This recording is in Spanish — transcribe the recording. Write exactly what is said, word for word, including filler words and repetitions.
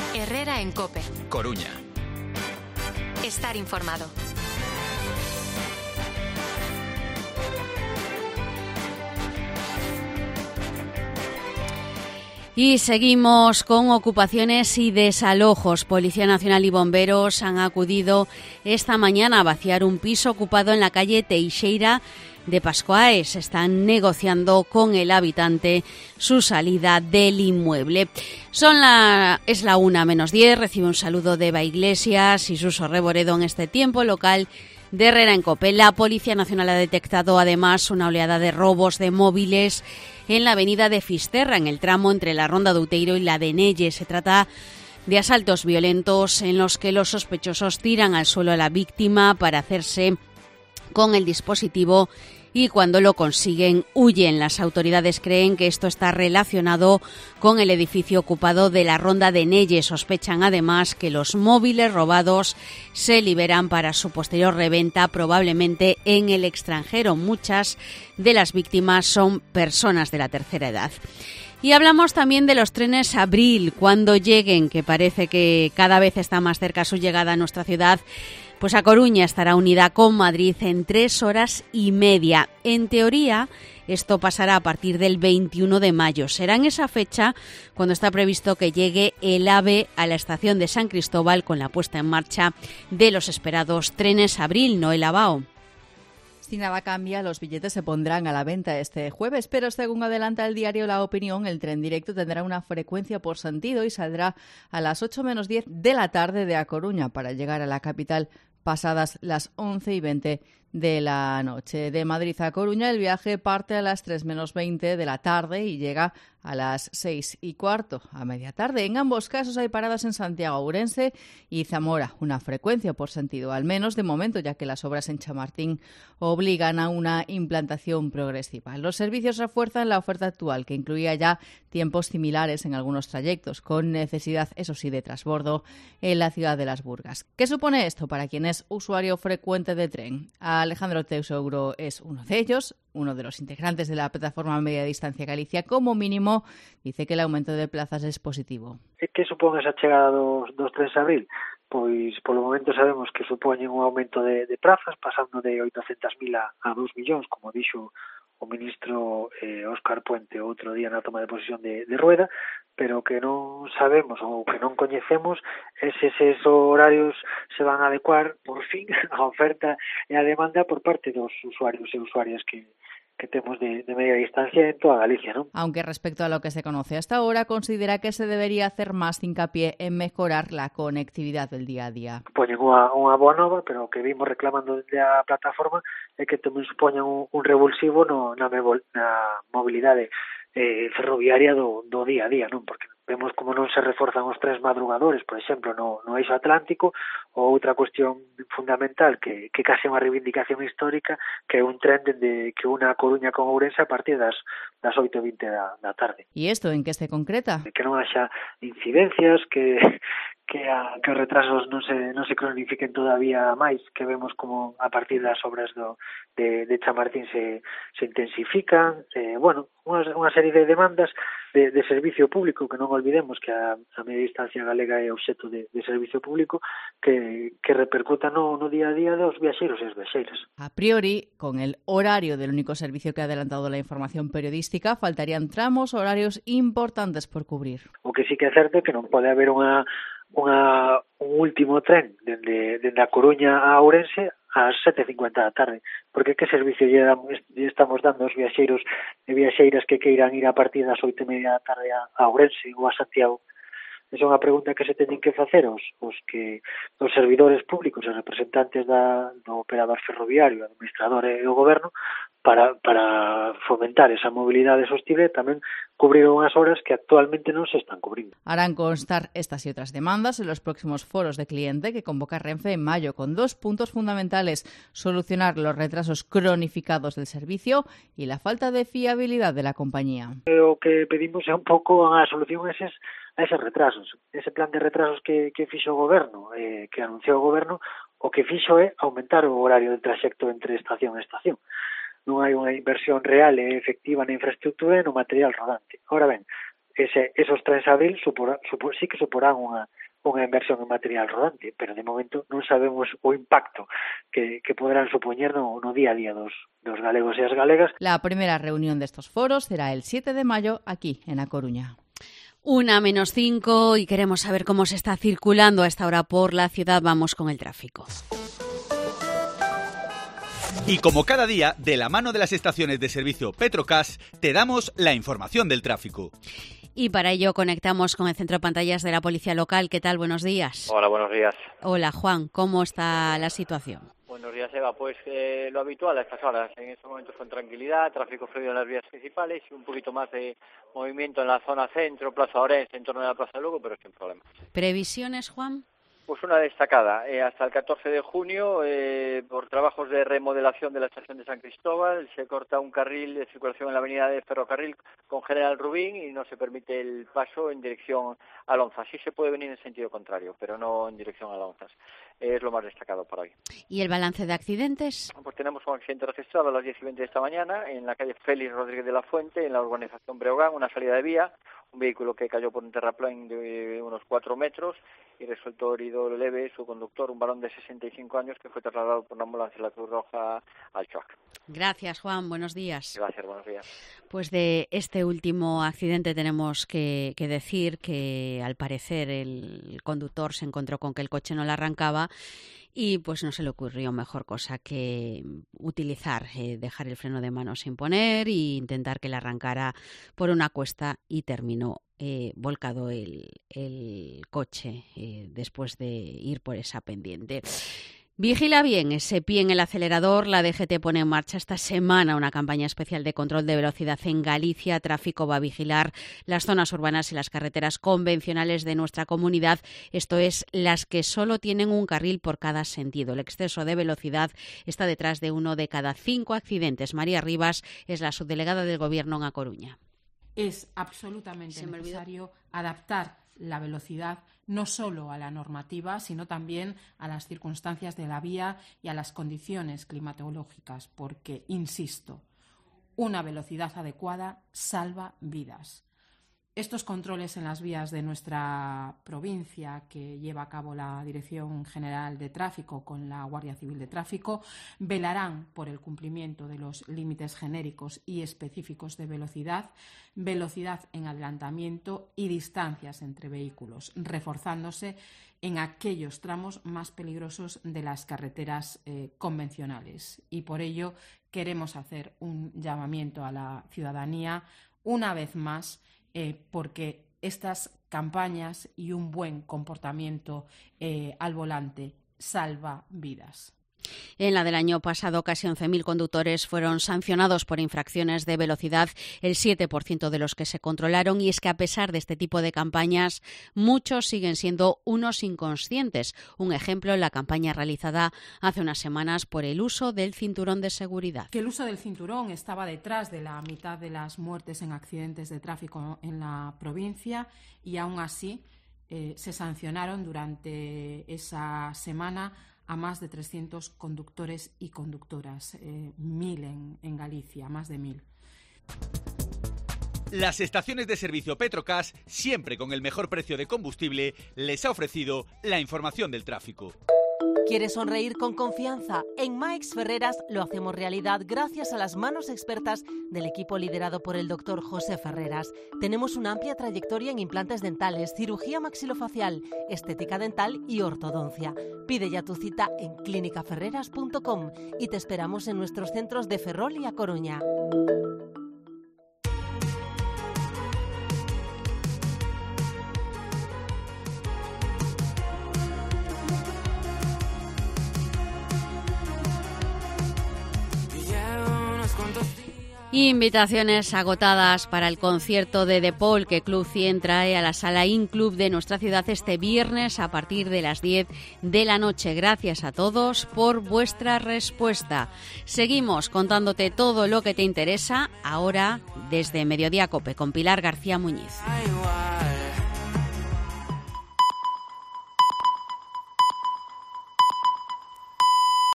Herrera en COPE. Coruña. Estar informado. Y seguimos con ocupaciones y desalojos. Policía Nacional y bomberos han acudido esta mañana a vaciar un piso ocupado en la calle Teixeira de Pascoaes. Están negociando con el habitante su salida del inmueble. Son la, es la una menos diez. Recibe un saludo de Eva Iglesias y Suso Reboredo en este tiempo local de Herrera en COPE. La Policía Nacional ha detectado además una oleada de robos de móviles en la avenida de Fisterra, en el tramo entre la Ronda de Outeiro y la de Nelle. Se trata de asaltos violentos en los que los sospechosos tiran al suelo a la víctima para hacerse con el dispositivo y cuando lo consiguen huyen. Las autoridades creen que esto está relacionado con el edificio ocupado de la Ronda de Nelle. Sospechan además que los móviles robados se liberan para su posterior reventa, probablemente en el extranjero. Muchas de las víctimas son personas de la tercera edad. Y hablamos también de los trenes Abril, cuando lleguen, que parece que cada vez está más cerca su llegada a nuestra ciudad. Pues A Coruña estará unida con Madrid en tres horas y media. En teoría, esto pasará a partir del veintiuno de mayo. Será en esa fecha cuando está previsto que llegue el AVE a la estación de San Cristóbal con la puesta en marcha de los esperados trenes Abril, Noel Abao. Si nada cambia, los billetes se pondrán a la venta este jueves, pero según adelanta el diario La Opinión, el tren directo tendrá una frecuencia por sentido y saldrá a las ocho menos diez de la tarde de A Coruña para llegar a la capital pasadas las once y veinte de la noche. De Madrid a Coruña el viaje parte a las tres menos veinte de la tarde y llega a las seis y cuarto a media tarde. En ambos casos hay paradas en Santiago, Ourense y Zamora, una frecuencia por sentido, al menos de momento, ya que las obras en Chamartín obligan a una implantación progresiva. Los servicios refuerzan la oferta actual, que incluía ya tiempos similares en algunos trayectos, con necesidad, eso sí, de transbordo en la ciudad de Las Burgas. ¿Qué supone esto para quien es usuario frecuente de tren? Alejandro Teuseuro es uno de ellos, uno de los integrantes de la plataforma Media Distancia Galicia. Como mínimo, dice que el aumento de plazas es positivo. Que supón esa chegada dos, dos trenes Abril? Pois, polo momento sabemos que supoñen un aumento de, de plazas, pasando de oitocentos mil a, a dos millóns, como dixo o ministro eh, Óscar Puente outro día na toma de posesión de, de Rueda, pero que non sabemos ou que non coñecemos é se eses horarios se van a adecuar, por fin, a oferta e a demanda por parte dos usuarios e usuarias que que temos de, de media distancia en toda Galicia, ¿no? Aunque respecto a lo que se conoce hasta ahora, considera que se debería hacer más hincapié en mejorar la conectividad del día a día. Poñen unha, unha boa nova, pero o que vimos reclamando desde a plataforma é que tamén supoñen un, un revulsivo no, na, mevol, na mobilidade eh, ferroviaria do, do día a día, non? Porque vemos como non se reforzan os tres madrugadores, por exemplo, no, no eixo atlántico, ou outra cuestión fundamental que, que case unha reivindicación histórica, que é un tren dende que una Coruña con Ourense a partir das, das oito e vinte da, da tarde. E isto en que se concreta? Que non haxa incidencias, que que, a, que os retrasos non se non se cronifiquen todavía máis, que vemos como a partir das obras do, de, de Chamartín se, se intensifican, eh, bueno, unha, unha serie de demandas de, de servicio público, que non olvidemos que a, a media distancia galega é obxecto de, de servicio público, que, que repercuta no, no día a día dos viaxeiros e as viaxeiras. A priori, con el horario del único servicio que ha adelantado la información periodística, faltarían tramos horarios importantes por cubrir. O que sí que é certo é que non pode haber unha Unha, un último tren dende, dende a Coruña a Ourense ás sete e cincuenta da tarde, porque que servicio lle, damos, lle estamos dando aos viaxeiros e viaxeiras que queiran ir a partir das oito e media da tarde a, a Ourense ou a Santiago? Esa é unha pregunta que se teñen que facer os, os que os servidores públicos e representantes da, do operador ferroviario, o administrador e o goberno, para, para fomentar esa mobilidade sostible e tamén cubrir unhas horas que actualmente non se están cubrindo. Harán constar estas y otras demandas en los próximos foros de cliente que convoca Renfe en mayo, con dos puntos fundamentales: solucionar los retrasos cronificados del servicio y la falta de fiabilidad de la compañía. O que pedimos é un pouco a solución a eses, a eses retrasos. Ese plan de retrasos que, que fixo o goberno, eh, que anunciou o goberno, o que fixo é aumentar o horario de traxecto entre estación e estación. Non hai unha inversión real e efectiva na infraestructura e no material rodante. Ahora ben, ese, esos trenes Abril supor, supor, sí que suporán unha, unha inversión en material rodante, pero de momento non sabemos o impacto que, que poderán supoñer no, no día a día dos, dos galegos e as galegas. La primera reunión de estos foros será el siete de mayo aquí, en A Coruña. Una menos cinco y queremos saber cómo se está circulando a esta hora por la ciudad. Vamos con el tráfico. Y como cada día, de la mano de las estaciones de servicio Petrocas, te damos la información del tráfico. Y para ello conectamos con el centro de pantallas de la Policía Local. ¿Qué tal? Buenos días. Hola, buenos días. Hola, Juan. ¿Cómo está la situación? Buenos días, Eva. Pues eh, lo habitual a estas horas, en estos momentos con tranquilidad, tráfico fluido en las vías principales y un poquito más de movimiento en la zona centro, Plaza Orense, en torno a la Plaza de Lugo, pero sin problemas. ¿Previsiones, Juan? Pues una destacada, eh, hasta el catorce de junio, eh, por trabajos de remodelación de la estación de San Cristóbal, se corta un carril de circulación en la avenida de Ferrocarril con General Rubín y no se permite el paso en dirección a Lonzas. Sí se puede venir en sentido contrario, pero no en dirección a Lonzas. Eh, es lo más destacado por hoy. ¿Y el balance de accidentes? Pues tenemos un accidente registrado a las diez y veinte de esta mañana en la calle Félix Rodríguez de la Fuente, en la urbanización Breogán, una salida de vía, un vehículo que cayó por un terraplén de unos cuatro metros y resultó herido leve su conductor, un varón de sesenta y cinco años que fue trasladado por una ambulancia de la Cruz Roja al Chuac. Gracias, Juan. Buenos días. Gracias, buenos días. Pues de este último accidente tenemos que, que decir que al parecer el conductor se encontró con que el coche no le arrancaba y pues no se le ocurrió mejor cosa que utilizar, eh, dejar el freno de mano sin poner e intentar que le arrancara por una cuesta y terminó eh, volcado el, el coche eh, después de ir por esa pendiente. Vigila bien ese pie en el acelerador. La D G T pone en marcha esta semana una campaña especial de control de velocidad en Galicia. Tráfico va a vigilar las zonas urbanas y las carreteras convencionales de nuestra comunidad, esto es, las que solo tienen un carril por cada sentido. El exceso de velocidad está detrás de uno de cada cinco accidentes. María Rivas es la subdelegada del Gobierno en A Coruña. Es absolutamente necesario adaptar la velocidad no solo a la normativa, sino también a las circunstancias de la vía y a las condiciones climatológicas, porque, insisto, una velocidad adecuada salva vidas. Estos controles en las vías de nuestra provincia, que lleva a cabo la Dirección General de Tráfico con la Guardia Civil de Tráfico, velarán por el cumplimiento de los límites genéricos y específicos de velocidad, velocidad en adelantamiento y distancias entre vehículos, reforzándose en aquellos tramos más peligrosos de las carreteras eh, convencionales. Y por ello queremos hacer un llamamiento a la ciudadanía, una vez más, Eh, porque estas campañas y un buen comportamiento eh, al volante salva vidas. En la del año pasado, casi once mil conductores fueron sancionados por infracciones de velocidad, el siete por ciento de los que se controlaron, y es que a pesar de este tipo de campañas, muchos siguen siendo unos inconscientes. Un ejemplo, la campaña realizada hace unas semanas por el uso del cinturón de seguridad. Que el uso del cinturón estaba detrás de la mitad de las muertes en accidentes de tráfico en la provincia y aún así eh, se sancionaron durante esa semana a más de trescientos conductores y conductoras, eh, mil en, en Galicia, más de mil. Las estaciones de servicio Petrocas, siempre con el mejor precio de combustible, les ha ofrecido la información del tráfico. ¿Quieres sonreír con confianza? En Maix Ferreras lo hacemos realidad gracias a las manos expertas del equipo liderado por el doctor José Ferreras. Tenemos una amplia trayectoria en implantes dentales, cirugía maxilofacial, estética dental y ortodoncia. Pide ya tu cita en clínica ferreras punto com y te esperamos en nuestros centros de Ferrol y A Coruña. Invitaciones agotadas para el concierto de De Paul que Club cien trae a la Sala In Club de nuestra ciudad este viernes a partir de las diez de la noche. Gracias a todos por vuestra respuesta. Seguimos contándote todo lo que te interesa ahora desde Mediodía Cope con Pilar García Muñiz.